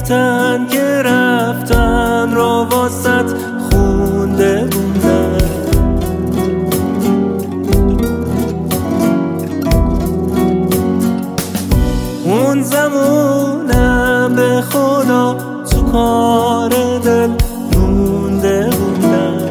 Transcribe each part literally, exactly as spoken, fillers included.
رفتن که رفتن رو واسط خونده بودن. اون زمونم به خدا تو کار دل مونده بودن.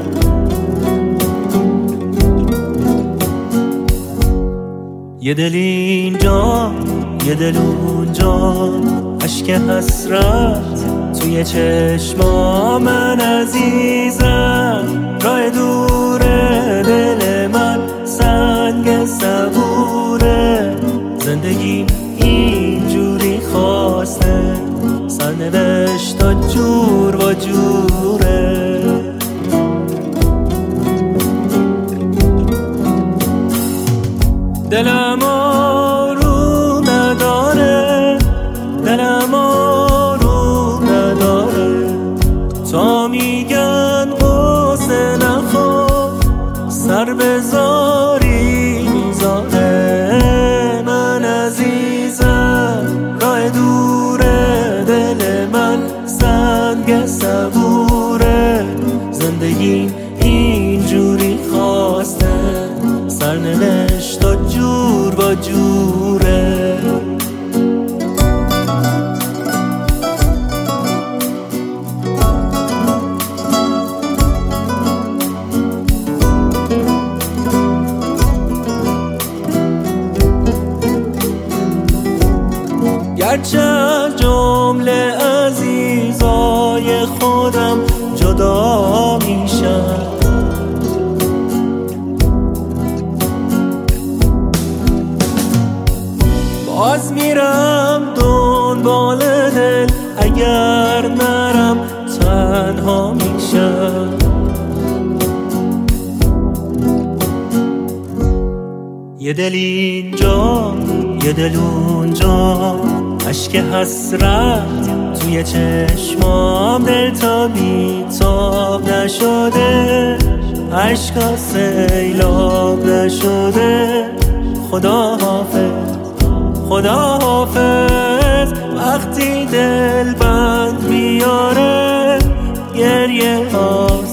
یه دل اینجا یه دل اونجا، اشک حسرت توی چشما من عزیزم. راه دوره دل من سنگ صبوره، زندگی اینجوری خواسته سرنوشت جور و جوره. دلم آروم نداره، دلم آروم نداره، تا میگن قصه نخور سر بذاری میذاره. من عزیزم راه دوره دل من سنگ صبوره، زندگی اینجوری خواسته سرنوشت جور با جوره. گرچه از جمله عزیزای خودم جدا میشم، باز میرم دنبال دل، اگر نرم تنها میشم. یه دل اینجا یه دل اونجا، اشک حسرت توی چشمام دل تا بیتاب نشده، عشقا سیلاب نشده. خدا حافظ خدا حافظ، وقتی دل بند میاره گریه ها